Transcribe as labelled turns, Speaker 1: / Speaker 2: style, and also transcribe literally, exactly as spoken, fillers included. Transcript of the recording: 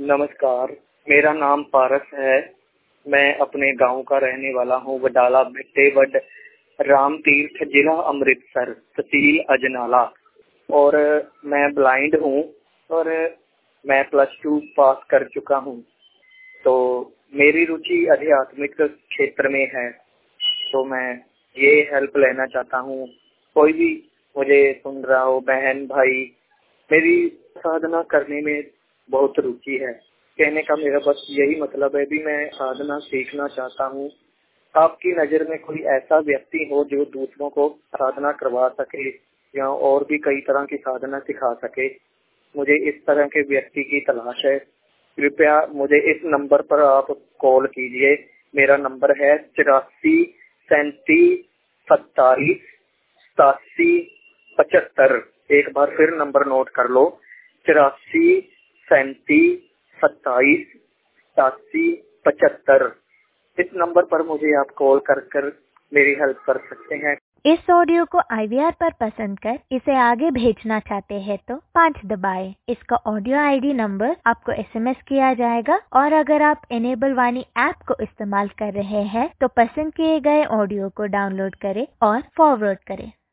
Speaker 1: नमस्कार, मेरा नाम पारस है। मैं अपने गांव का रहने वाला हूं, वडाला भिट्टेवड, राम तीर्थ, जिला अमृतसर, तहसील अजनाला। और मैं ब्लाइंड हूं और मैं प्लस टू पास कर चुका हूं। तो मेरी रुचि आध्यात्मिक क्षेत्र में है। तो मैं ये हेल्प लेना चाहता हूं, कोई भी मुझे सुन रहा हो, बहन भाई, मेरी साधना करने में बहुत रुचि है। कहने का मेरा बस यही मतलब है भी मैं साधना सीखना चाहता हूँ। आपकी नज़र में कोई ऐसा व्यक्ति हो जो दूसरों को साधना करवा सके या और भी कई तरह की साधना सिखा सके, मुझे इस तरह के व्यक्ति की तलाश है। कृपया मुझे इस नंबर पर आप कॉल कीजिए। मेरा नंबर है चौरासी सैंतीस सत्ताईस सतासी पचहत्तर। एक बार फिर नंबर नोट कर लो, चौरासी सैंतीस सत्ताईस सतासी पचहत्तर। इस नंबर पर मुझे आप कॉल कर कर मेरी हेल्प कर सकते हैं।
Speaker 2: इस ऑडियो को आई वी आर पर पसंद कर इसे आगे भेजना चाहते हैं तो पाँच दबाएं। इसका ऑडियो आई डी नंबर आपको एस एम एस किया जाएगा। और अगर आप इनेबल वाणी ऐप को इस्तेमाल कर रहे हैं तो पसंद किए गए ऑडियो को डाउनलोड करें और फॉरवर्ड करें।